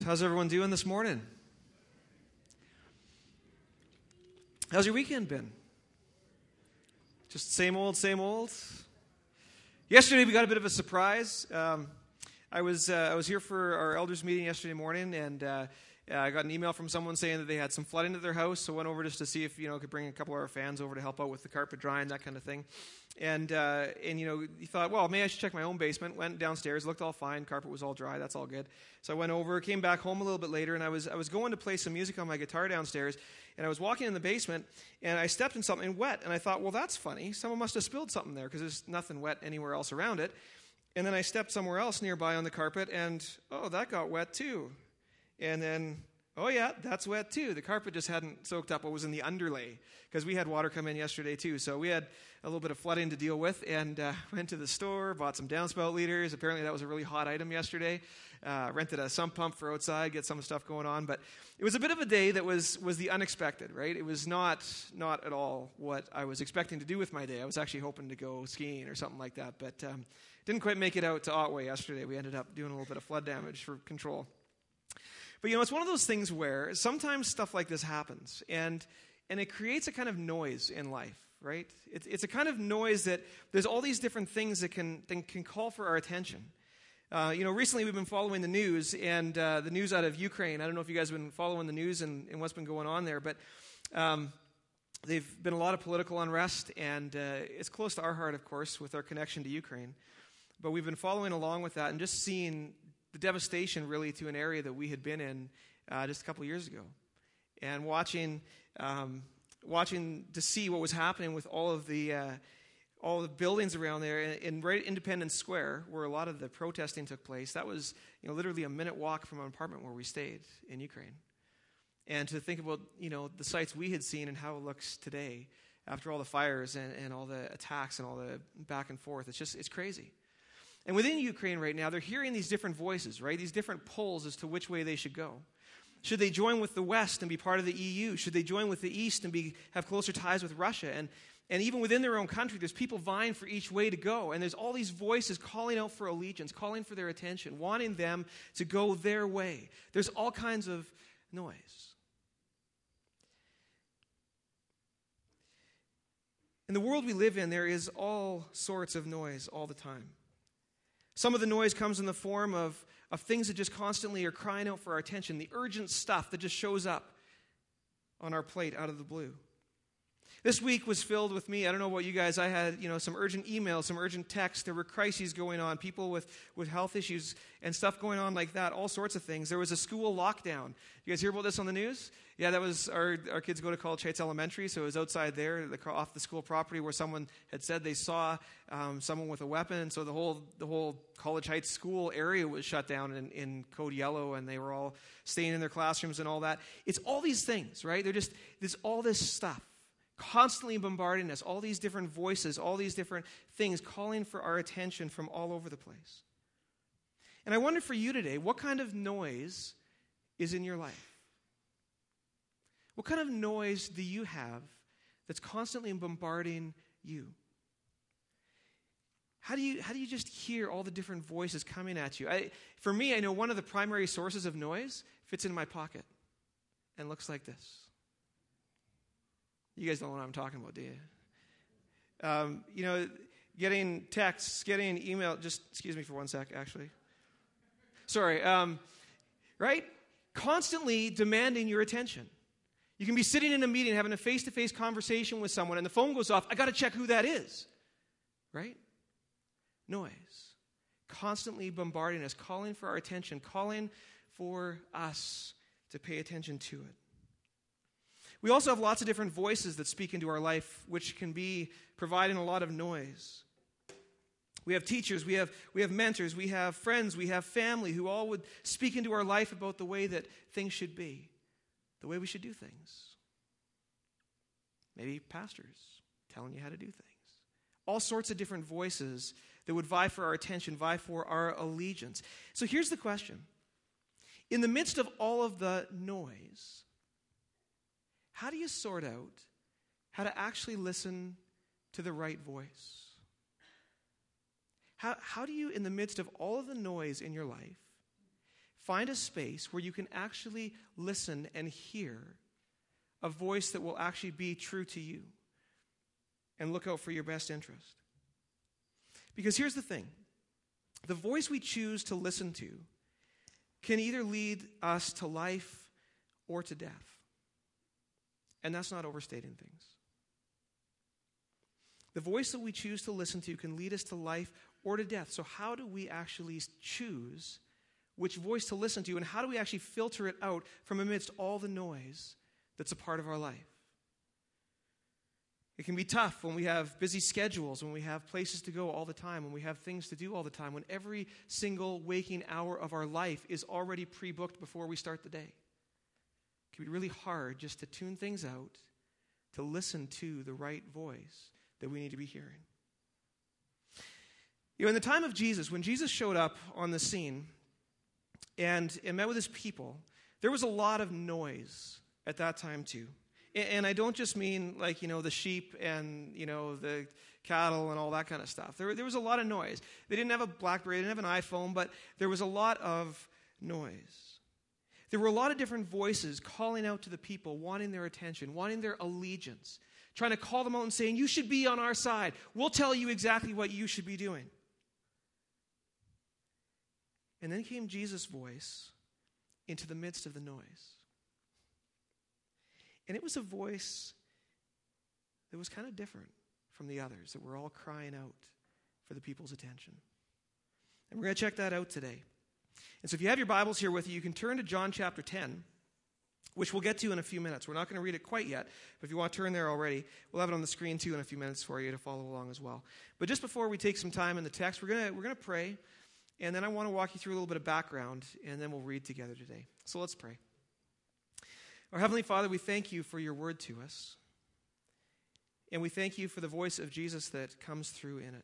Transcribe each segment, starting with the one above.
How's everyone doing this morning? How's your weekend been? Just same old, same old? Yesterday we got a bit of a surprise. I was here for our elders meeting yesterday morning, and I got an email from someone saying that they had some flooding at their house, so I went over just to see if I could bring a couple of our fans over to help out with the carpet drying, that kind of thing. And you thought, well, maybe I should check my own basement. Went downstairs, looked all fine, carpet was all dry, that's all good. So I went over, came back home a little bit later, and I was going to play some music on my guitar downstairs, and I was walking in the basement, and I stepped in something wet, and I thought, well, that's funny. Someone must have spilled something there, because there's nothing wet anywhere else around it. And then I stepped somewhere else nearby on the carpet, and, oh, that got wet too. And then, oh yeah, that's wet too. The carpet just hadn't soaked up what was in the underlay, because we had water come in yesterday too. So we had a little bit of flooding to deal with, and went to the store, bought some downspout leaders. Apparently that was a really hot item yesterday. Rented a sump pump for outside, get some stuff going on. But it was a bit of a day that was the unexpected, right? It was not at all what I was expecting to do with my day. I was actually hoping to go skiing or something like that, but didn't quite make it out to Otway yesterday. We ended up doing a little bit of flood damage for control. But it's one of those things where sometimes stuff like this happens, and it creates a kind of noise in life, right? It's a kind of noise that there's all these different things that can call for our attention. Recently we've been following the news, and the news out of Ukraine. I don't know if you guys have been following the news and what's been going on there, but they've been a lot of political unrest, and it's close to our heart, of course, with our connection to Ukraine. But we've been following along with that and just seeing the devastation really to an area that we had been in just a couple years ago, and watching to see what was happening with all the buildings around there in right Independence Square, where a lot of the protesting took place. That was literally a minute walk from an apartment where we stayed in Ukraine. And to think about the sites we had seen and how it looks today after all the fires and all the attacks and all the back and forth, it's crazy. And within Ukraine right now, they're hearing these different voices, right? These different polls as to which way they should go. Should they join with the West and be part of the EU? Should they join with the East and have closer ties with Russia? And even within their own country, there's people vying for each way to go. And there's all these voices calling out for allegiance, calling for their attention, wanting them to go their way. There's all kinds of noise. In the world we live in, there is all sorts of noise all the time. Some of the noise comes in the form of things that just constantly are crying out for our attention, the urgent stuff that just shows up on our plate out of the blue. This week was filled with me. I don't know about you guys. I had, some urgent emails, some urgent texts. There were crises going on, people with health issues and stuff going on like that, all sorts of things. There was a school lockdown. You guys hear about this on the news? Yeah, that was our kids go to College Heights Elementary, so it was outside there, off the school property, where someone had said they saw someone with a weapon, and so the whole College Heights school area was shut down in code yellow, and they were all staying in their classrooms and all that. It's all these things, right? There's all this stuff constantly bombarding us, all these different voices, all these different things calling for our attention from all over the place. And I wonder for you today, what kind of noise is in your life? What kind of noise do you have that's constantly bombarding you? How do you just hear all the different voices coming at you? For me, I know one of the primary sources of noise fits in my pocket and looks like this. You guys don't know what I'm talking about, do you? Getting texts, getting email. Just excuse me for one sec, actually. Sorry. Right? Constantly demanding your attention. You can be sitting in a meeting, having a face-to-face conversation with someone, and the phone goes off. I got to check who that is. Right? Noise. Constantly bombarding us, calling for our attention, calling for us to pay attention to it. We also have lots of different voices that speak into our life, which can be providing a lot of noise. We have teachers, we have mentors, we have friends, we have family who all would speak into our life about the way that things should be, the way we should do things. Maybe pastors telling you how to do things. All sorts of different voices that would vie for our attention, vie for our allegiance. So here's the question. In the midst of all of the noise, how do you sort out how to actually listen to the right voice? How do you, in the midst of all of the noise in your life, find a space where you can actually listen and hear a voice that will actually be true to you and look out for your best interest. Because here's the thing. The voice we choose to listen to can either lead us to life or to death. And that's not overstating things. The voice that we choose to listen to can lead us to life or to death. So how do we actually choose which voice to listen to, and how do we actually filter it out from amidst all the noise that's a part of our life? It can be tough when we have busy schedules, when we have places to go all the time, when we have things to do all the time, when every single waking hour of our life is already pre-booked before we start the day. It can be really hard just to tune things out, to listen to the right voice that we need to be hearing. You know, in the time of Jesus, when Jesus showed up on the scene and met with his people, there was a lot of noise at that time too. And I don't just mean like, the sheep and, the cattle and all that kind of stuff. There was a lot of noise. They didn't have a BlackBerry, they didn't have an iPhone, but there was a lot of noise. There were a lot of different voices calling out to the people, wanting their attention, wanting their allegiance, trying to call them out and saying, you should be on our side. We'll tell you exactly what you should be doing. And then came Jesus' voice into the midst of the noise. And it was a voice that was kind of different from the others, that were all crying out for the people's attention. And we're going to check that out today. And so if you have your Bibles here with you, you can turn to John chapter 10, which we'll get to in a few minutes. We're not going to read it quite yet, but if you want to turn there already, we'll have it on the screen too in a few minutes for you to follow along as well. But just before we take some time in the text, we're going to pray, and then I want to walk you through a little bit of background, and then we'll read together today. So let's pray. Our Heavenly Father, we thank you for your word to us, and we thank you for the voice of Jesus that comes through in it.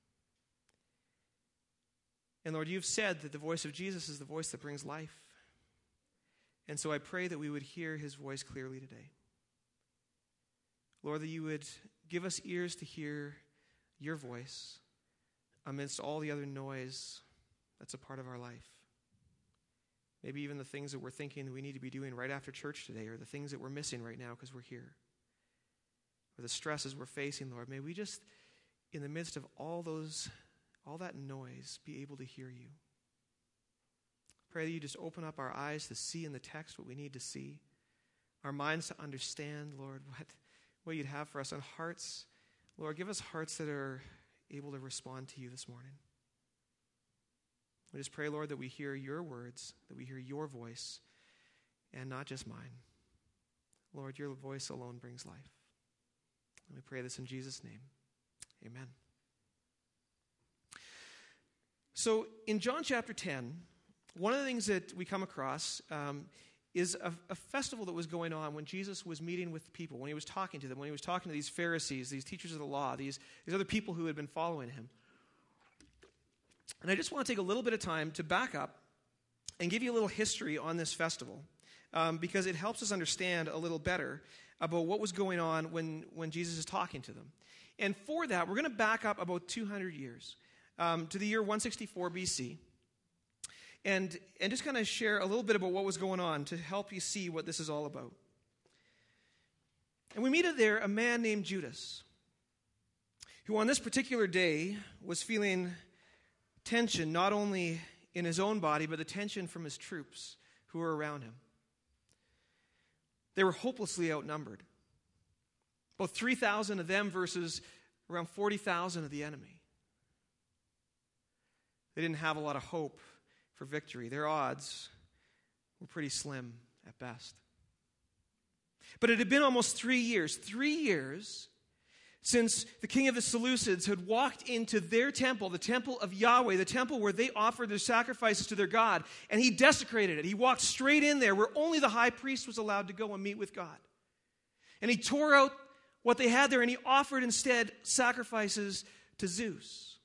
And Lord, you've said that the voice of Jesus is the voice that brings life. And so I pray that we would hear his voice clearly today. Lord, that you would give us ears to hear your voice amidst all the other noise that's a part of our life. Maybe even the things that we're thinking that we need to be doing right after church today, or the things that we're missing right now because we're here, or the stresses we're facing, Lord. May we just, in the midst of all that noise, be able to hear you. Pray that you just open up our eyes to see in the text what we need to see, our minds to understand, Lord, what you'd have for us, and hearts, Lord, give us hearts that are able to respond to you this morning. We just pray, Lord, that we hear your words, that we hear your voice, and not just mine. Lord, your voice alone brings life. And we pray this in Jesus' name. Amen. So in John chapter 10, one of the things that we come across is a festival that was going on when Jesus was meeting with people, when he was talking to them, when he was talking to these Pharisees, these teachers of the law, these other people who had been following him. And I just want to take a little bit of time to back up and give you a little history on this festival, because it helps us understand a little better about what was going on when Jesus is talking to them. And for that, we're going to back up about 200 years to the year 164 BC. And just kind of share a little bit about what was going on to help you see what this is all about. And we meet there a man named Judas, who on this particular day was feeling tension, not only in his own body, but the tension from his troops who were around him. They were hopelessly outnumbered. About 3,000 of them versus around 40,000 of the enemy. They didn't have a lot of hope for victory. Their odds were pretty slim at best. But it had been almost 3 years since the king of the Seleucids had walked into their temple, the temple of Yahweh, the temple where they offered their sacrifices to their God, and he desecrated it. He walked straight in there where only the high priest was allowed to go and meet with God. And he tore out what they had there, and he offered instead sacrifices to Zeus.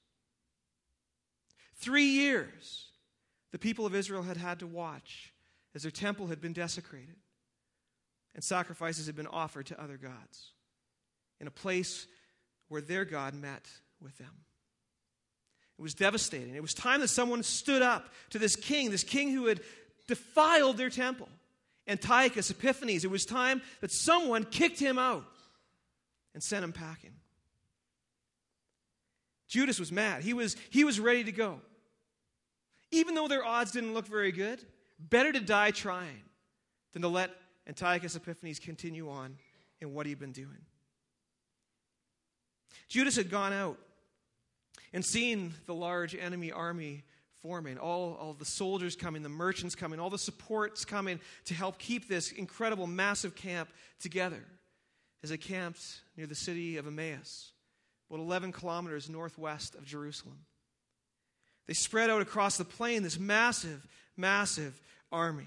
3 years the people of Israel had to watch as their temple had been desecrated and sacrifices had been offered to other gods in a place where their God met with them. It was devastating. It was time that someone stood up to this king who had defiled their temple. Antiochus Epiphanes, it was time that someone kicked him out and sent him packing. Judas was mad. He was ready to go. Even though their odds didn't look very good, better to die trying than to let Antiochus Epiphanes continue on in what he'd been doing. Judas had gone out and seen the large enemy army forming, all the soldiers coming, the merchants coming, all the supports coming to help keep this incredible, massive camp together as they camped near the city of Emmaus, about 11 kilometers northwest of Jerusalem. They spread out across the plain, this massive, massive army.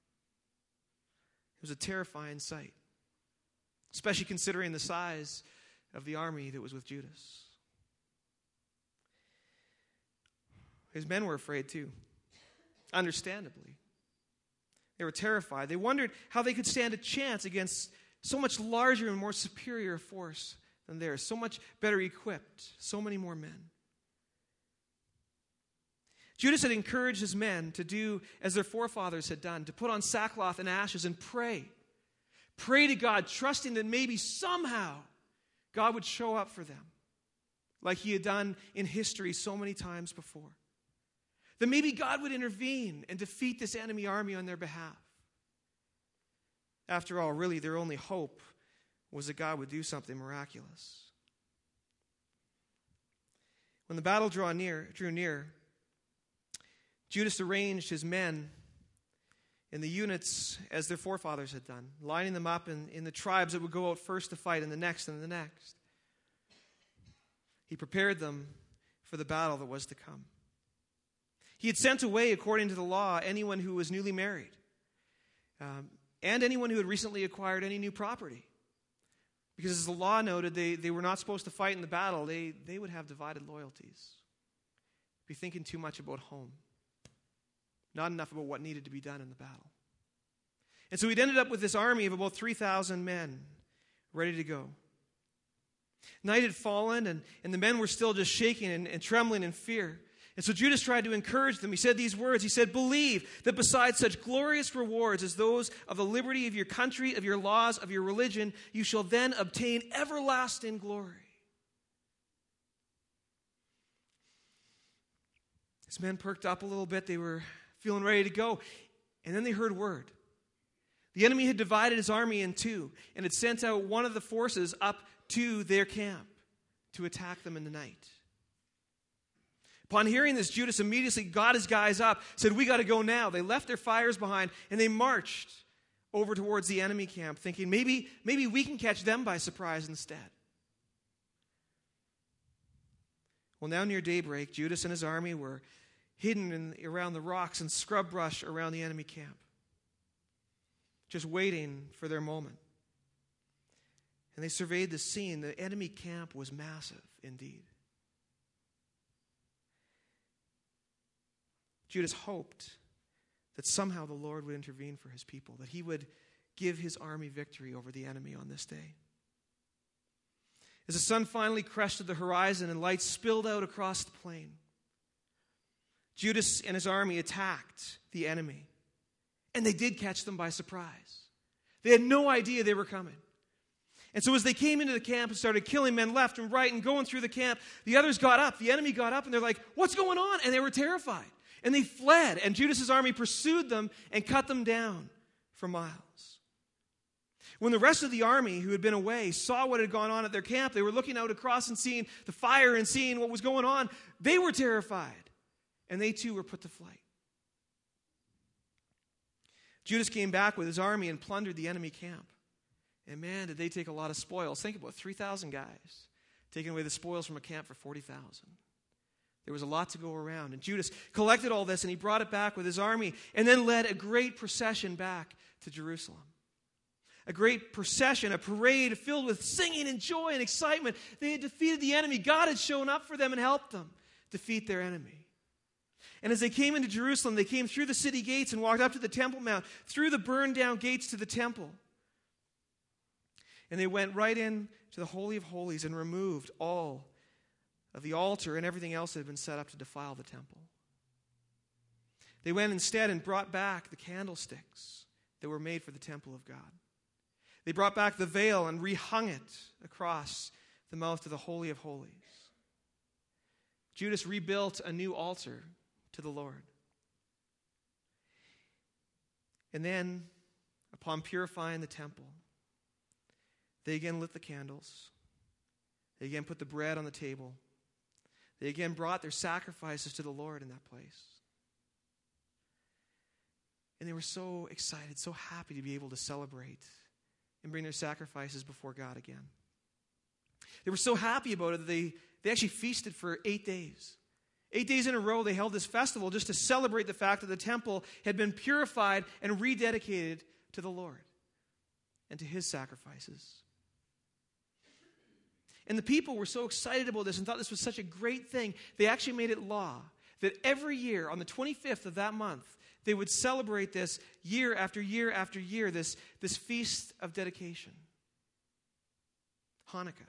It was a terrifying sight, especially considering the size of the army that was with Judas. His men were afraid too, understandably. They were terrified. They wondered how they could stand a chance against so much larger and more superior force than theirs, so much better equipped, so many more men. Judas had encouraged his men to do as their forefathers had done, to put on sackcloth and ashes and pray. Pray to God, trusting that maybe somehow God would show up for them, like he had done in history so many times before. That maybe God would intervene and defeat this enemy army on their behalf. After all, really, their only hope was that God would do something miraculous. When the battle drew near, Judas arranged his men in the units as their forefathers had done, lining them up in the tribes that would go out first to fight, and the next and the next. He prepared them for the battle that was to come. He had sent away, according to the law, anyone who was newly married, and anyone who had recently acquired any new property. Because as the law noted, they were not supposed to fight in the battle. They would have divided loyalties. Be thinking too much about home. Not enough about what needed to be done in the battle. And so he'd ended up with this army of about 3,000 men ready to go. Night had fallen, and the men were still just shaking and trembling in fear. And so Judas tried to encourage them. He said these words. He said, "Believe that besides such glorious rewards as those of the liberty of your country, of your laws, of your religion, you shall then obtain everlasting glory." His men perked up a little bit. They were feeling ready to go. And then they heard word. The enemy had divided his army in two and had sent out one of the forces up to their camp to attack them in the night. Upon hearing this, Judas immediately got his guys up, said, "We got to go now." They left their fires behind and they marched over towards the enemy camp, thinking maybe we can catch them by surprise instead. Well, now near daybreak, Judas and his army were hidden around the rocks and scrub brush around the enemy camp, just waiting for their moment. And they surveyed the scene. The enemy camp was massive indeed. Judas hoped that somehow the Lord would intervene for his people, that he would give his army victory over the enemy on this day. As the sun finally crested the horizon and light spilled out across the plain, Judas and his army attacked the enemy. And they did catch them by surprise. They had no idea they were coming. And so as they came into the camp and started killing men left and right and going through the camp, the others got up. The enemy got up and they're like, "What's going on?" And they were terrified. And they fled. And Judas' army pursued them and cut them down for miles. When the rest of the army who had been away saw what had gone on at their camp, they were looking out across and seeing the fire and seeing what was going on. They were terrified. And they too were put to flight. Judas came back with his army and plundered the enemy camp. And man, did they take a lot of spoils. Think about 3,000 guys taking away the spoils from a camp for 40,000. There was a lot to go around. And Judas collected all this and he brought it back with his army and then led a great procession back to Jerusalem. A great procession, a parade filled with singing and joy and excitement. They had defeated the enemy. God had shown up for them and helped them defeat their enemy. And as they came into Jerusalem, they came through the city gates and walked up to the Temple Mount, through the burned down gates to the temple. And they went right in to the Holy of Holies and removed all of the altar and everything else that had been set up to defile the temple. They went instead and brought back the candlesticks that were made for the temple of God. They brought back the veil and rehung it across the mouth to the Holy of Holies. Judas rebuilt a new altar to the Lord. And then, upon purifying the temple, they again lit the candles. They again put the bread on the table. They again brought their sacrifices to the Lord in that place. And they were so excited, so happy to be able to celebrate and bring their sacrifices before God again. They were so happy about it that they actually feasted for 8 days. 8 days in a row, they held this festival just to celebrate the fact that the temple had been purified and rededicated to the Lord and to his sacrifices. And the people were so excited about this and thought this was such a great thing, they actually made it law that every year on the 25th of that month, they would celebrate this year after year after year, this feast of dedication, Hanukkah.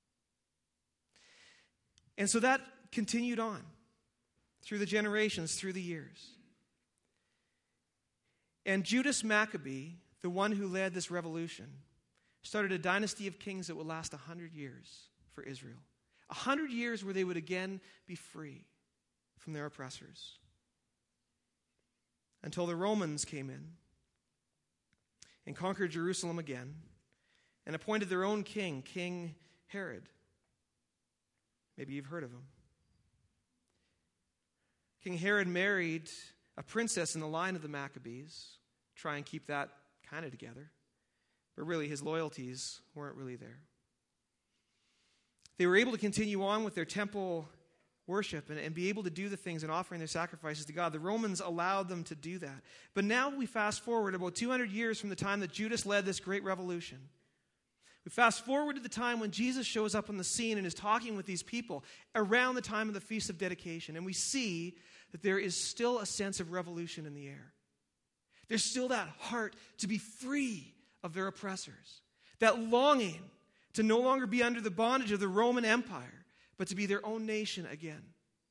And so that continued on through the generations, through the years. And Judas Maccabee, the one who led this revolution, started a dynasty of kings that would last 100 years for Israel. 100 years where they would again be free from their oppressors. Until the Romans came in and conquered Jerusalem again and appointed their own king, King Herod. Maybe you've heard of him. King Herod married a princess in the line of the Maccabees, try and keep that kind of together. But really, his loyalties weren't really there. They were able to continue on with their temple worship and be able to do the things and offering their sacrifices to God. The Romans allowed them to do that. But now we fast forward about 200 years from the time that Judas led this great revolution. We fast forward to the time when Jesus shows up on the scene and is talking with these people around the time of the Feast of Dedication. And we see that there is still a sense of revolution in the air. There's still that heart to be free of their oppressors. That longing to no longer be under the bondage of the Roman Empire, but to be their own nation again.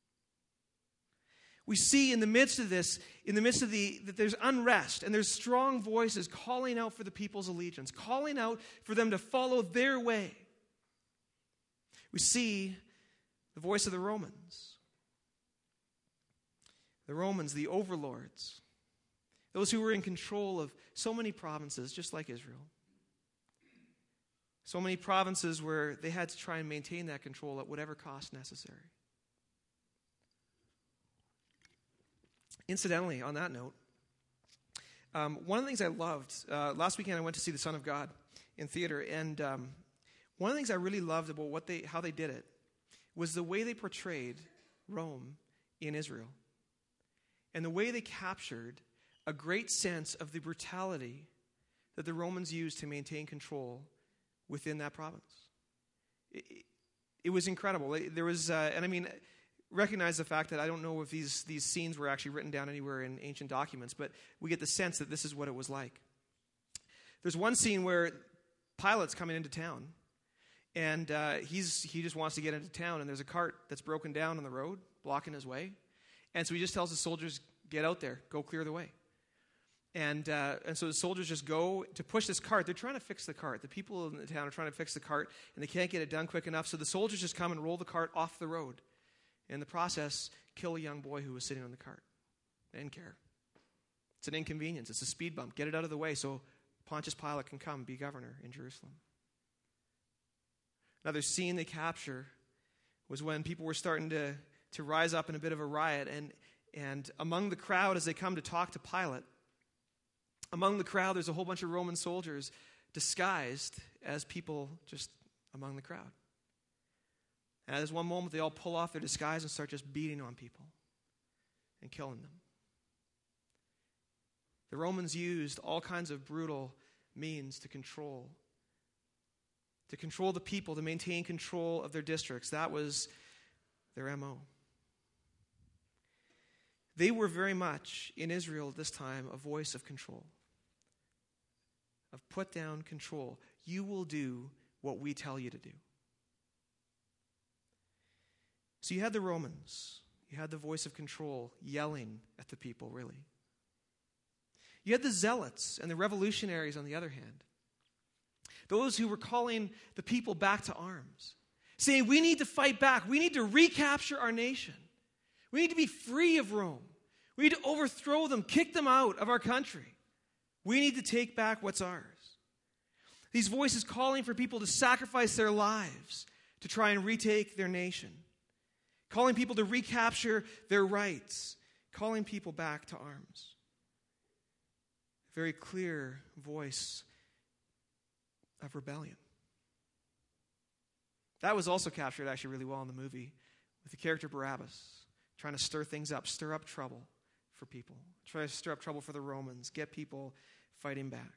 We see in the midst of this, that there's unrest and there's strong voices calling out for the people's allegiance, calling out for them to follow their way. We see the voice of the Romans. The Romans, the overlords, those who were in control of so many provinces, just like Israel. So many provinces where they had to try and maintain that control at whatever cost necessary. Incidentally, on that note, one of the things I loved, last weekend I went to see The Son of God in theater, and one of the things I really loved about how they did it was the way they portrayed Rome in Israel. And the way they captured a great sense of the brutality that the Romans used to maintain control within that province. It was incredible. There was, and I mean, recognize the fact that I don't know if these scenes were actually written down anywhere in ancient documents, but we get the sense that this is what it was like. There's one scene where Pilate's coming into town, and he just wants to get into town, and there's a cart that's broken down on the road, blocking his way. And so he just tells the soldiers, get out there, go clear the way. And so the soldiers just go to push this cart. They're trying to fix the cart. The people in the town are trying to fix the cart, and they can't get it done quick enough. So the soldiers just come and roll the cart off the road. And in the process, kill a young boy who was sitting on the cart. They didn't care. It's an inconvenience. It's a speed bump. Get it out of the way so Pontius Pilate can come be governor in Jerusalem. Another scene they capture was when people were starting to rise up in a bit of a riot. And among the crowd, as they come to talk to Pilate, among the crowd, there's a whole bunch of Roman soldiers disguised as people just among the crowd. And at this one moment, they all pull off their disguise and start just beating on people and killing them. The Romans used all kinds of brutal means to control the people, to maintain control of their districts. That was their MO. They were very much, in Israel at this time, a voice of control, of put down control. You will do what we tell you to do. So you had the Romans, You had the voice of control yelling at the people, really. You had the zealots and the revolutionaries on the other hand. Those who were calling the people back to arms, saying, we need to fight back. We need to recapture our nation. We need to be free of Rome. We need to overthrow them, kick them out of our country. We need to take back what's ours. These voices calling for people to sacrifice their lives to try and retake their nation. Calling people to recapture their rights. Calling people back to arms. A very clear voice of rebellion. That was also captured actually really well in the movie with the character Barabbas, trying to stir things up, stir up trouble for people, try to stir up trouble for the Romans, get people fighting back.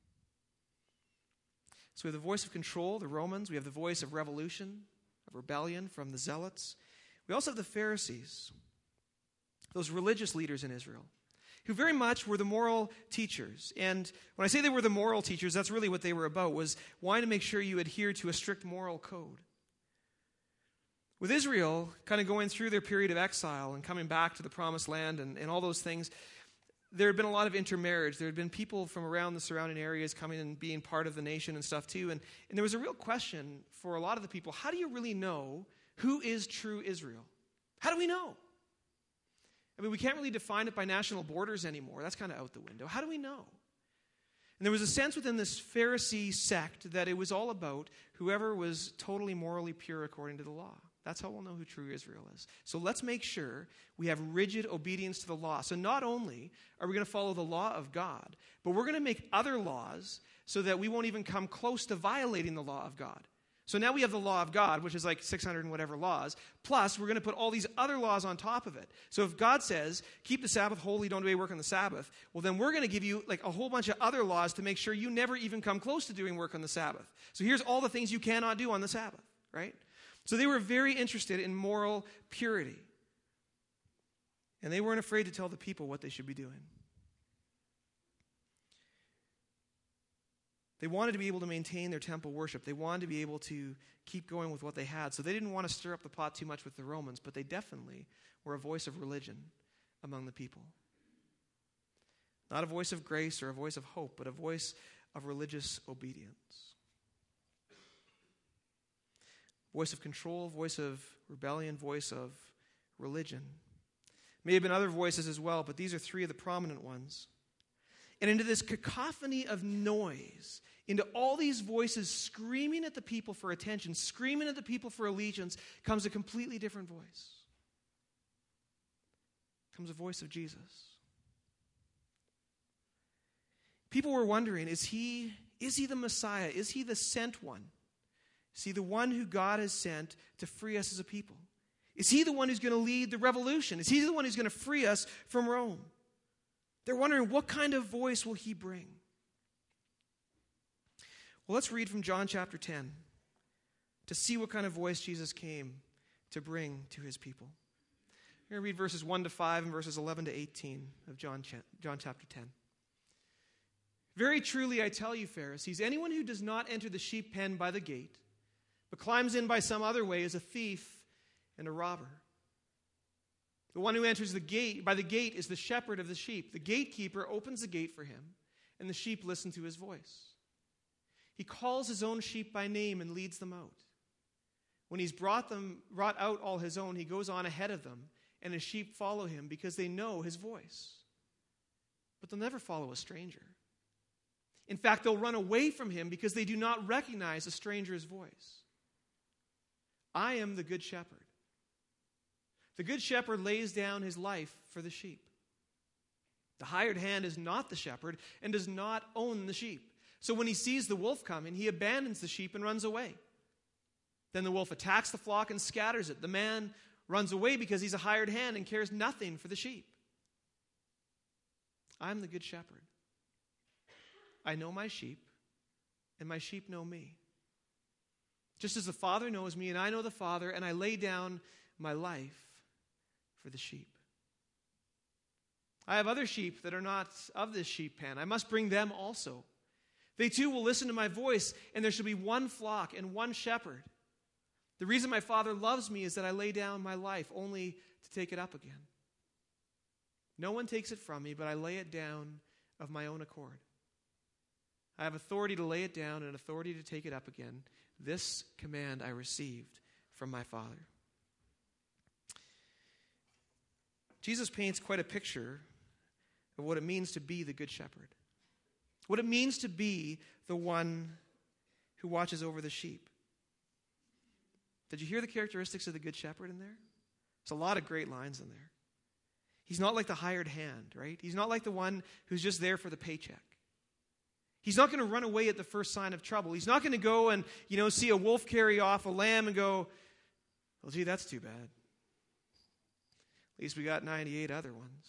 So we have the voice of control, the Romans. We have the voice of revolution, of rebellion from the Zealots. We also have the Pharisees, those religious leaders in Israel, who very much were the moral teachers. And when I say they were the moral teachers, that's really what they were about, was wanting to make sure you adhere to a strict moral code. With Israel kind of going through their period of exile and coming back to the promised land and all those things, there had been a lot of intermarriage. There had been people from around the surrounding areas coming and being part of the nation and stuff too. And there was a real question for a lot of the people, how do you really know who is true Israel? How do we know? I mean, we can't really define it by national borders anymore. That's kind of out the window. How do we know? And there was a sense within this Pharisee sect that it was all about whoever was totally morally pure according to the law. That's how we'll know who true Israel is. So let's make sure we have rigid obedience to the law. So not only are we going to follow the law of God, but we're going to make other laws so that we won't even come close to violating the law of God. So now we have the law of God, which is like 600 and whatever laws, plus we're going to put all these other laws on top of it. So if God says, keep the Sabbath holy, don't do any work on the Sabbath, well then we're going to give you like a whole bunch of other laws to make sure you never even come close to doing work on the Sabbath. So here's all the things you cannot do on the Sabbath, right? So they were very interested in moral purity. And they weren't afraid to tell the people what they should be doing. They wanted to be able to maintain their temple worship. They wanted to be able to keep going with what they had. So they didn't want to stir up the pot too much with the Romans, but they definitely were a voice of religion among the people. Not a voice of grace or a voice of hope, but a voice of religious obedience. Voice of control, voice of rebellion, voice of religion. May have been other voices as well, but these are three of the prominent ones. And into this cacophony of noise, into all these voices screaming at the people for attention, screaming at the people for allegiance, comes a completely different voice. Comes a voice of Jesus. People were wondering, is he the Messiah? Is he the sent one? Is he the one who God has sent to free us as a people? Is he the one who's going to lead the revolution? Is he the one who's going to free us from Rome? They're wondering, what kind of voice will he bring? Well, let's read from John chapter 10 to see what kind of voice Jesus came to bring to his people. We're going to read verses 1 to 5 and verses 11 to 18 of John chapter 10. Very truly I tell you, Pharisees, anyone who does not enter the sheep pen by the gate, but climbs in by some other way, is a thief and a robber. The one who enters the gate by the gate is the shepherd of the sheep. The gatekeeper opens the gate for him, and the sheep listen to his voice. He calls his own sheep by name and leads them out. When he's brought out all his own, he goes on ahead of them, and his sheep follow him because they know his voice. But they'll never follow a stranger. In fact, they'll run away from him because they do not recognize a stranger's voice. I am the good shepherd. The good shepherd lays down his life for the sheep. The hired hand is not the shepherd and does not own the sheep. So when he sees the wolf coming, he abandons the sheep and runs away. Then the wolf attacks the flock and scatters it. The man runs away because he's a hired hand and cares nothing for the sheep. I'm the good shepherd. I know my sheep, and my sheep know me. Just as the Father knows me, and I know the Father, and I lay down my life for the sheep. I have other sheep that are not of this sheep pen. I must bring them also. They too will listen to my voice, and there shall be one flock and one shepherd. The reason my Father loves me is that I lay down my life only to take it up again. No one takes it from me, but I lay it down of my own accord. I have authority to lay it down and authority to take it up again. This command I received from my Father. Jesus paints quite a picture of what it means to be the Good Shepherd. What it means to be the one who watches over the sheep. Did you hear the characteristics of the Good Shepherd in there? There's a lot of great lines in there. He's not like the hired hand, right? He's not like the one who's just there for the paycheck. He's not going to run away at the first sign of trouble. He's not going to go and, see a wolf carry off a lamb and go, well, gee, that's too bad. At least we got 98 other ones,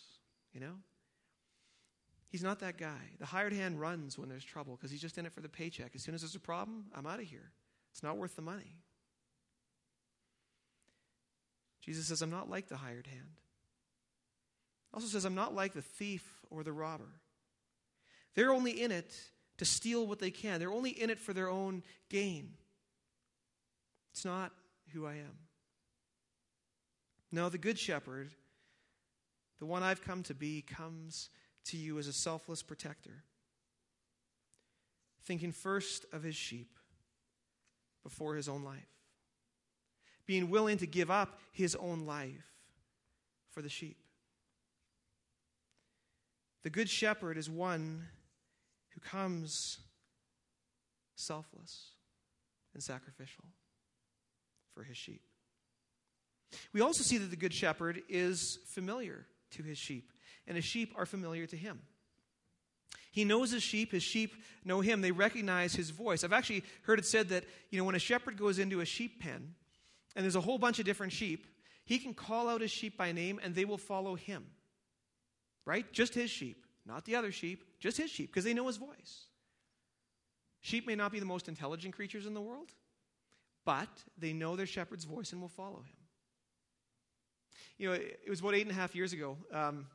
He's not that guy. The hired hand runs when there's trouble because he's just in it for the paycheck. As soon as there's a problem, I'm out of here. It's not worth the money. Jesus says, I'm not like the hired hand. Also says, I'm not like the thief or the robber. They're only in it to steal what they can. They're only in it for their own gain. It's not who I am. No, the Good Shepherd, the one I've come to be, comes to you as a selfless protector, thinking first of his sheep before his own life, being willing to give up his own life for the sheep. The Good Shepherd is one who comes selfless and sacrificial for his sheep. We also see that the Good Shepherd is familiar to his sheep, and his sheep are familiar to him. He knows his sheep know him, they recognize his voice. I've actually heard it said that, when a shepherd goes into a sheep pen, and there's a whole bunch of different sheep, he can call out his sheep by name, and they will follow him. Right? Just his sheep, not the other sheep, just his sheep, because they know his voice. Sheep may not be the most intelligent creatures in the world, but they know their shepherd's voice and will follow him. It was about 8.5 years ago. I'm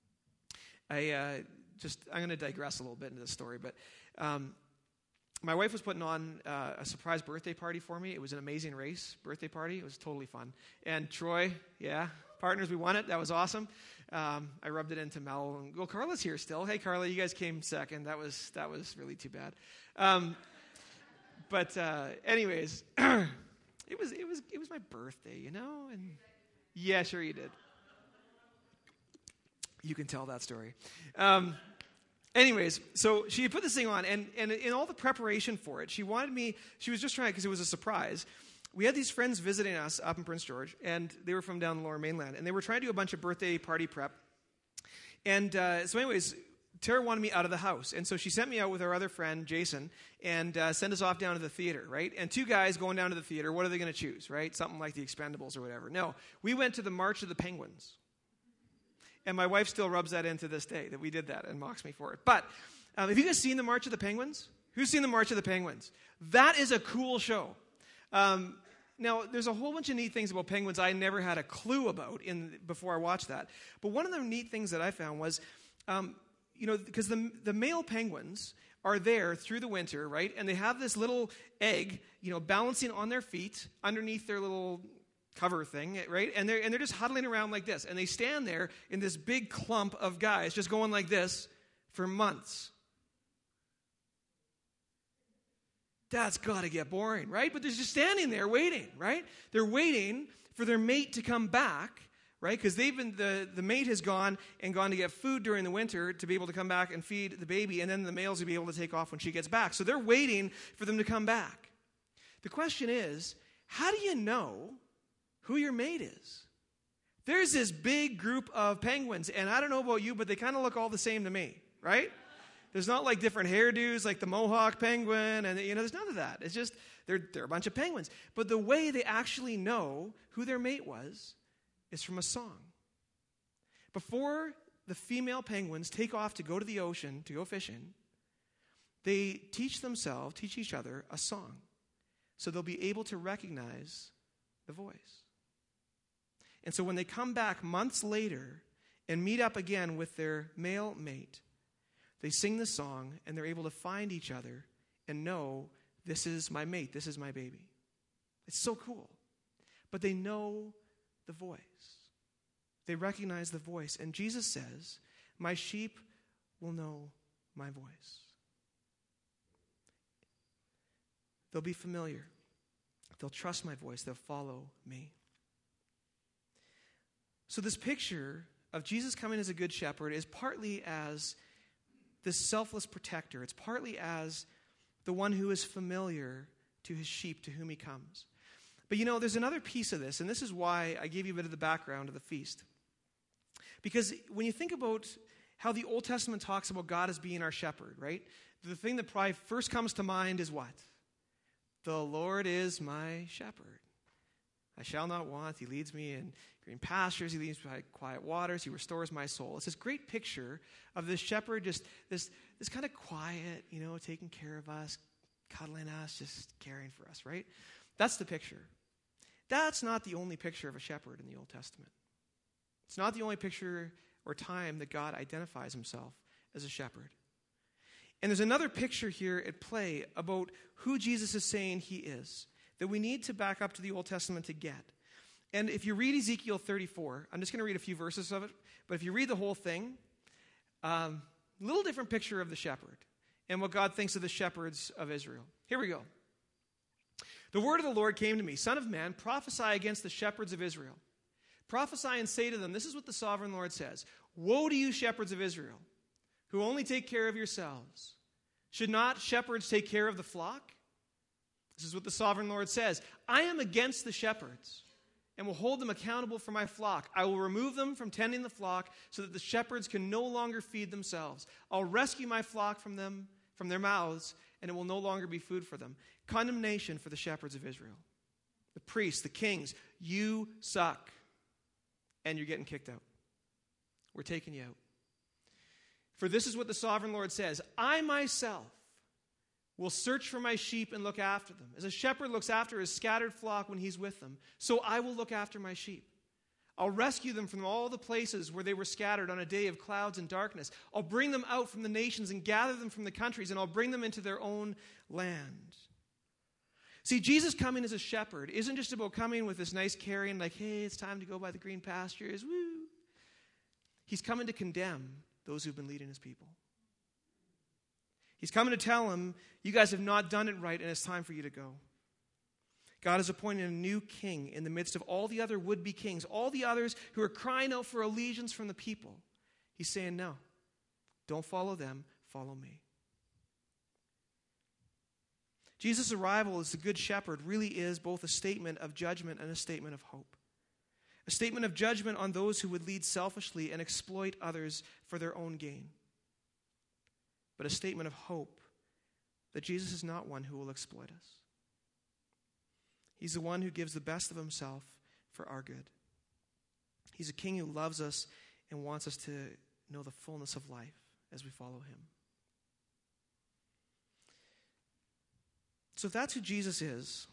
going to digress a little bit into this story, but my wife was putting on a surprise birthday party for me. It was an Amazing Race birthday party. It was totally fun. And Troy, partners, we won it. That was awesome. I rubbed it into Mel. And, well, Carla's here still. Hey, Carla, you guys came second. That was really too bad. But anyways, it was my birthday, and yeah, sure you did. You can tell that story. Anyways, so she had put this thing on, and in all the preparation for it, she was just trying, because it was a surprise. We had these friends visiting us up in Prince George, and they were from down the Lower Mainland, and they were trying to do a bunch of birthday party prep. And so anyways, Tara wanted me out of the house, and so she sent me out with our other friend, Jason, and sent us off down to the theater, right? And two guys going down to the theater, what are they going to choose, right? Something like the Expendables or whatever. No, we went to the March of the Penguins. And my wife still rubs that in to this day, that we did that and mocks me for it. But have you guys seen the March of the Penguins? Who's seen the March of the Penguins? That is a cool show. Now, there's a whole bunch of neat things about penguins I never had a clue about before I watched that. But one of the neat things that I found was, because the male penguins are there through the winter, right? And they have this little egg, balancing on their feet underneath their little cover thing, right? And they're just huddling around like this. And they stand there in this big clump of guys just going like this for months. That's got to get boring, right? But they're just standing there waiting, right? They're waiting for their mate to come back, right? Because the mate has gone to get food during the winter to be able to come back and feed the baby, and then the males will be able to take off when she gets back. So they're waiting for them to come back. The question is, how do you know who your mate is? There's this big group of penguins, and I don't know about you, but they kind of look all the same to me, right? There's not like different hairdos like the Mohawk penguin, and there's none of that. It's just they're a bunch of penguins. But the way they actually know who their mate was is from a song. Before the female penguins take off to go to the ocean to go fishing, they teach each other a song, so they'll be able to recognize the voice. And so when they come back months later and meet up again with their male mate, they sing the song and they're able to find each other and know, this is my mate, this is my baby. It's so cool. but they know the voice. They recognize the voice. And Jesus says, my sheep will know my voice. They'll be familiar. They'll trust my voice. They'll follow me. So this picture of Jesus coming as a good shepherd is partly as this selfless protector. It's partly as the one who is familiar to his sheep to whom he comes. But there's another piece of this, and this is why I gave you a bit of the background of the feast. Because when you think about how the Old Testament talks about God as being our shepherd, right? The thing that probably first comes to mind is what? The Lord is my shepherd. I shall not want. He leads me in green pastures. He leads me by quiet waters. He restores my soul. It's this great picture of this shepherd, just this kind of quiet, taking care of us, cuddling us, just caring for us, right? That's the picture. That's not the only picture of a shepherd in the Old Testament. It's not the only picture or time that God identifies himself as a shepherd. And there's another picture here at play about who Jesus is saying he is, that we need to back up to the Old Testament to get. And if you read Ezekiel 34, I'm just going to read a few verses of it, but if you read the whole thing, a little different picture of the shepherd and what God thinks of the shepherds of Israel. Here we go. The word of the Lord came to me, Son of man, prophesy against the shepherds of Israel. Prophesy and say to them, this is what the sovereign Lord says, woe to you shepherds of Israel, who only take care of yourselves. Should not shepherds take care of the flock? This is what the sovereign Lord says. I am against the shepherds and will hold them accountable for my flock. I will remove them from tending the flock so that the shepherds can no longer feed themselves. I'll rescue my flock from them, from their mouths, and it will no longer be food for them. Condemnation for the shepherds of Israel. The priests, the kings, you suck. And you're getting kicked out. We're taking you out. For this is what the sovereign Lord says, I myself will search for my sheep and look after them. As a shepherd looks after his scattered flock when he's with them, so I will look after my sheep. I'll rescue them from all the places where they were scattered on a day of clouds and darkness. I'll bring them out from the nations and gather them from the countries, and I'll bring them into their own land. See, Jesus coming as a shepherd isn't just about coming with this nice carrying, like, hey, it's time to go by the green pastures, woo. He's coming to condemn those who've been leading his people. He's coming to tell them, you guys have not done it right, and it's time for you to go. God is appointing a new king in the midst of all the other would-be kings, all the others who are crying out for allegiance from the people. He's saying, no, don't follow them, follow me. Jesus' arrival as the Good Shepherd really is both a statement of judgment and a statement of hope. A statement of judgment on those who would lead selfishly and exploit others for their own gain. But a statement of hope that Jesus is not one who will exploit us. He's the one who gives the best of himself for our good. He's a king who loves us and wants us to know the fullness of life as we follow him. So if that's who Jesus is,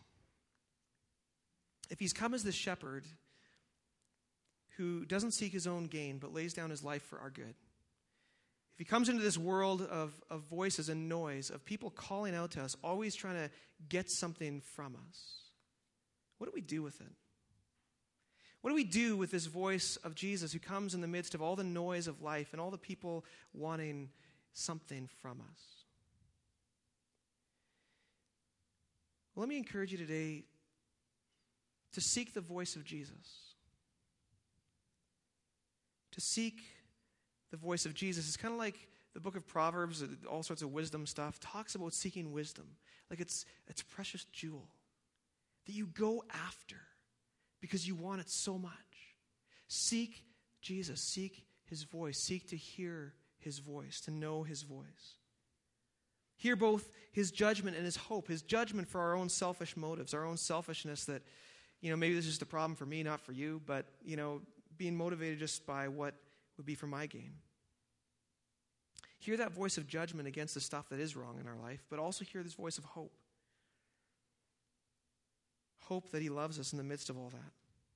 if he's come as the shepherd who doesn't seek his own gain but lays down his life for our good, if he comes into this world of voices and noise, of people calling out to us, always trying to get something from us, what do we do with it? What do we do with this voice of Jesus who comes in the midst of all the noise of life and all the people wanting something from us? Well, let me encourage you today to seek the voice of Jesus. To seek the voice of Jesus. It's kind of like the book of Proverbs, all sorts of wisdom stuff, talks about seeking wisdom. Like it's a precious jewel that you go after because you want it so much. Seek Jesus. Seek his voice. Seek to hear his voice, to know his voice. Hear both his judgment and his hope. His judgment for our own selfish motives, our own selfishness that, maybe this is just a problem for me, not for you, but, being motivated just by what would be for my gain. Hear that voice of judgment against the stuff that is wrong in our life, but also hear this voice of hope. Hope that he loves us in the midst of all that.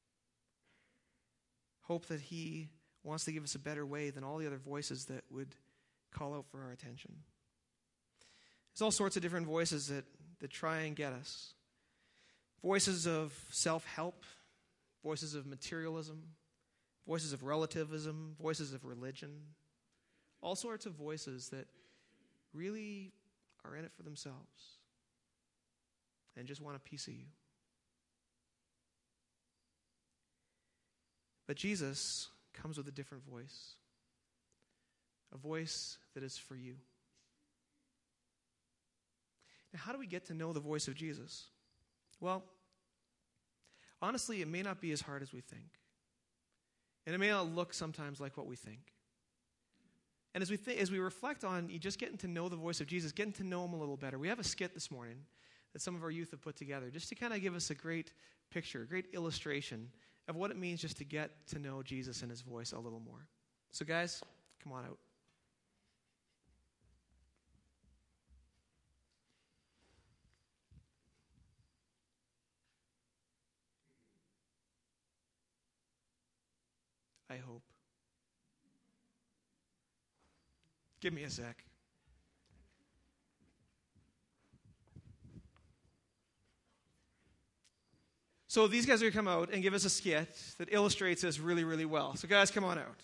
Hope that he wants to give us a better way than all the other voices that would call out for our attention. There's all sorts of different voices that try and get us. Voices of self-help, voices of materialism, voices of relativism, voices of religion, all sorts of voices that really are in it for themselves and just want a piece of you. But Jesus comes with a different voice, a voice that is for you. Now, how do we get to know the voice of Jesus? Well, honestly, it may not be as hard as we think. And it may not look sometimes like what we think. And as we reflect on you just getting to know the voice of Jesus, getting to know him a little better, we have a skit this morning that some of our youth have put together just to kind of give us a great picture, a great illustration of what it means just to get to know Jesus and his voice a little more. So guys, come on out. I hope. Give me a sec. So these guys are going to come out and give us a skit that illustrates this really, really well. So guys, come on out.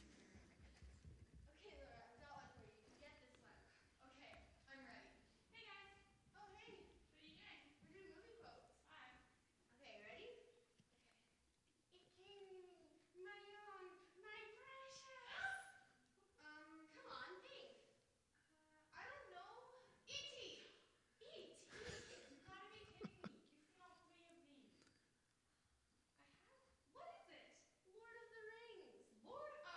Okay, Laura, I've got one for you. Get this one. Okay, I'm ready. Hey, guys. Oh, hey. What are you doing? We're doing movie quotes. Hi. Okay, ready? Okay. It came, my own, my precious. Come on, think. I don't know. E.T. E.T. You gotta be kidding me. You've seen all three of these. I have? What is it? Lord of the Rings. Lord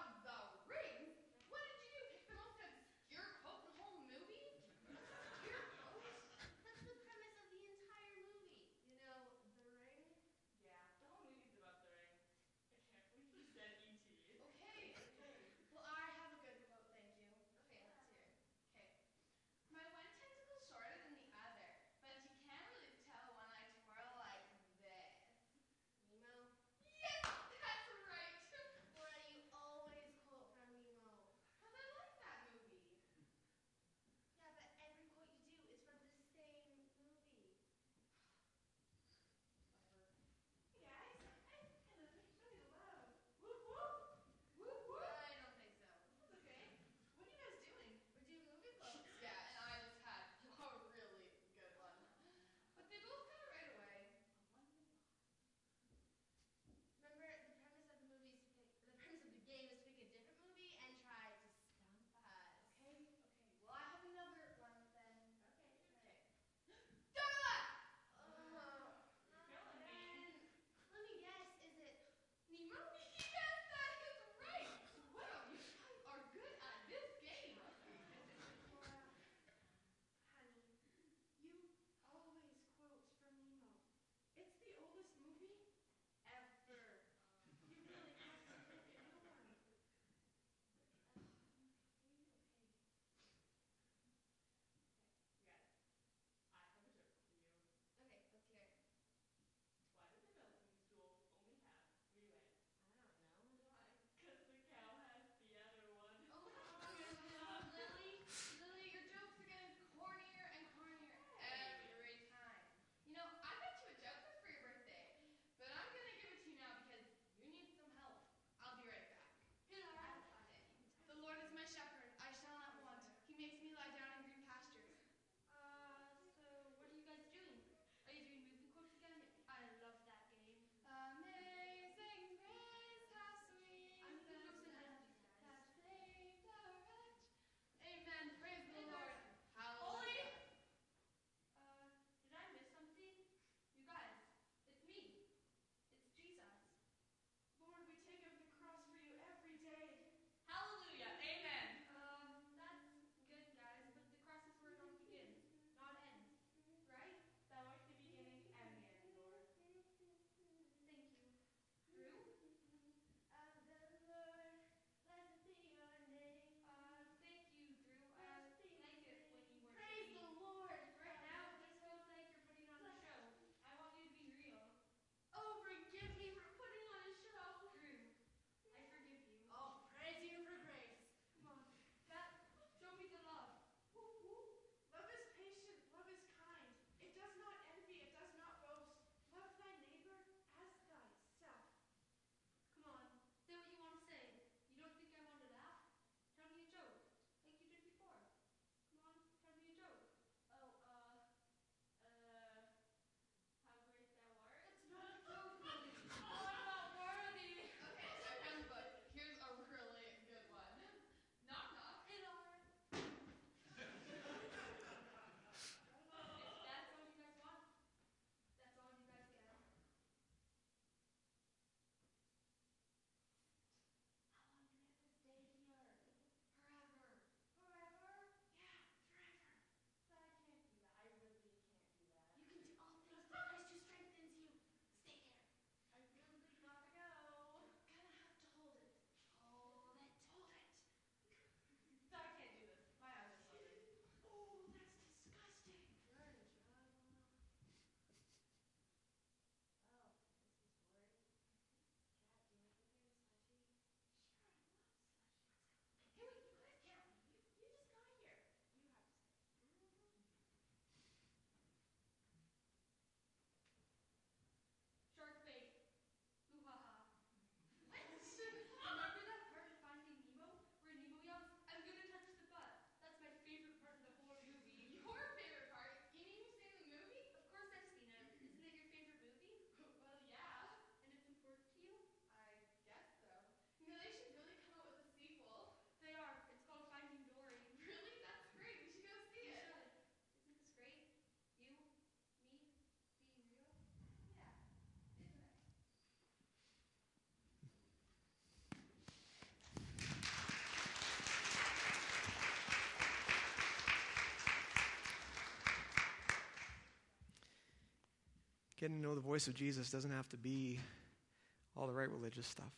Getting to know the voice of Jesus doesn't have to be all the right religious stuff.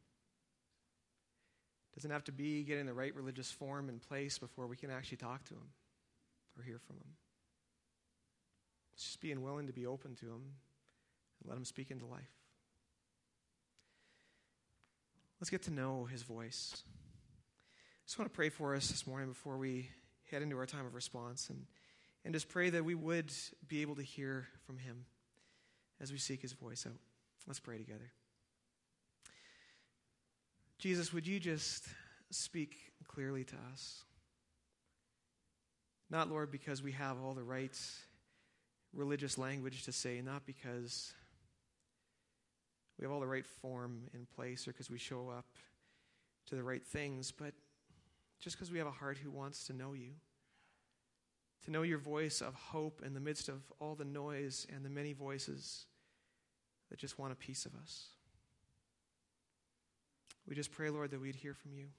It doesn't have to be getting the right religious form in place before we can actually talk to him or hear from him. It's just being willing to be open to him and let him speak into life. Let's get to know his voice. I just want to pray for us this morning before we head into our time of response, and just pray that we would be able to hear from him as we seek his voice out. Let's pray together. Jesus, would you just speak clearly to us? Not, Lord, because we have all the right religious language to say, not because we have all the right form in place or because we show up to the right things, but just because we have a heart who wants to know you, to know your voice of hope in the midst of all the noise and the many voices that just want a piece of us. We just pray, Lord, that we'd hear from you.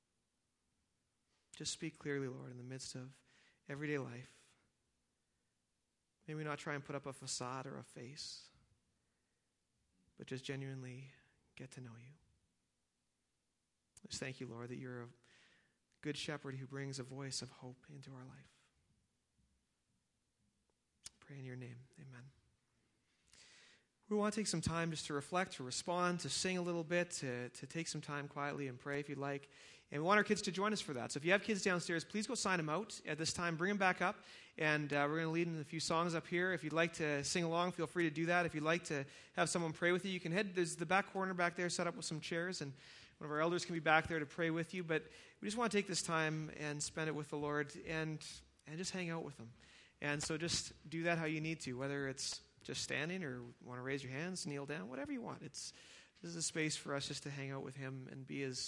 Just speak clearly, Lord, in the midst of everyday life. May we not try and put up a facade or a face, but just genuinely get to know you. Just thank you, Lord, that you're a good shepherd who brings a voice of hope into our life. Pray in your name. Amen. We want to take some time just to reflect, to respond, to sing a little bit, to take some time quietly and pray if you'd like. And we want our kids to join us for that. So if you have kids downstairs, please go sign them out at this time. Bring them back up, and we're going to lead in a few songs up here. If you'd like to sing along, feel free to do that. If you'd like to have someone pray with you, you can head. There's the back corner back there set up with some chairs, and one of our elders can be back there to pray with you. But we just want to take this time and spend it with the Lord and just hang out with him. And so just do that how you need to, whether it's just standing or want to raise your hands, kneel down, whatever you want. This is a space for us just to hang out with him and be his